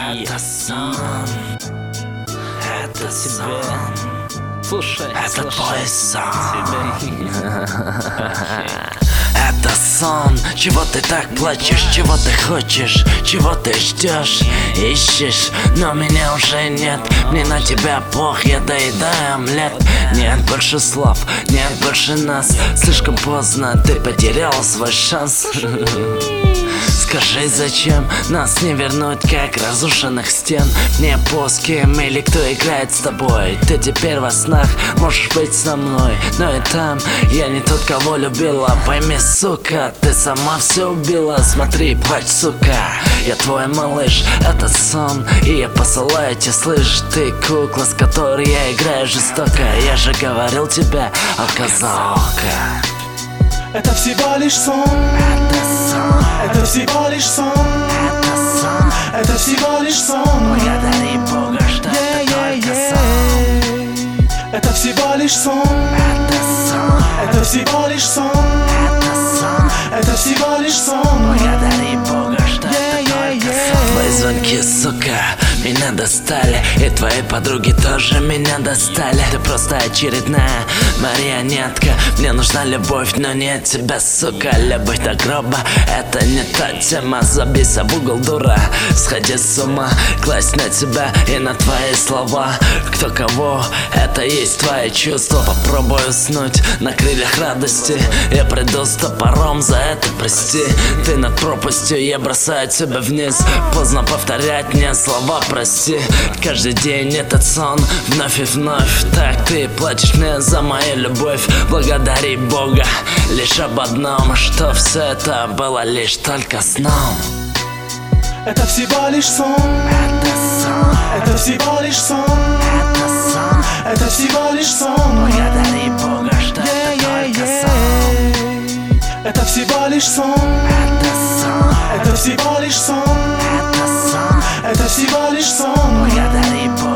Это сон. Это сон. Слушай, это твой сон. тебе. Это сон. Чего ты так плачешь, чего ты хочешь, чего ты ждешь, ищешь, но меня уже нет. Мне на тебя пох, я доедаю омлет. Нет больше слов, нет больше нас. Слишком поздно, ты потерял свой шанс. Скажи, зачем нас не вернуть, как разрушенных стен? Не по с кем или кто играет с тобой. Ты теперь во снах можешь быть со мной, но и там я не тот, кого любила. Пойми, сука, ты сама все убила. Смотри, плачь, сука, я твой малыш. Это сон, и я посылаю тебе, слышь. Ты кукла, с которой я играю жестоко. Я же говорил тебе, алказалка. Это всего лишь сон. Это сон. Это всего лишь сон. Это сон. Это всего лишь сон. Благодари Бога, что это только сон. Это всего лишь сон. Это сон. Это всего лишь сон. Это сон. Это всего лишь сон. Благодари Бога, что это только сон. Твои звонки, сука, меня достали. И твои подруги тоже меня достали. Ты просто очередная марионетка. Мне нужна любовь, но не от тебя, сука. Любовь до гроба, это не та тема. Забейся в угол, дура, сходи с ума. Класть на тебя и на твои слова. Кто кого, это есть твои чувства. Попробуй уснуть на крыльях радости. Я приду с топором, за это прости. Ты над пропастью, я бросаю тебя вниз. Поздно повторять мне слова прости. Каждый день этот сон вновь и вновь. Так ты плачешь мне за мою любовь. Благодари Бога лишь об одном, что все это было лишь только сном. Это всего лишь сон. Это сон. Это всего лишь сон. Это сон. Это всего лишь сон. Благодари Бога, что это только сон. Это всего лишь сон. Это сон. Это всего лишь сон. Это сон. Это всего лишь сон. Благодари Бога.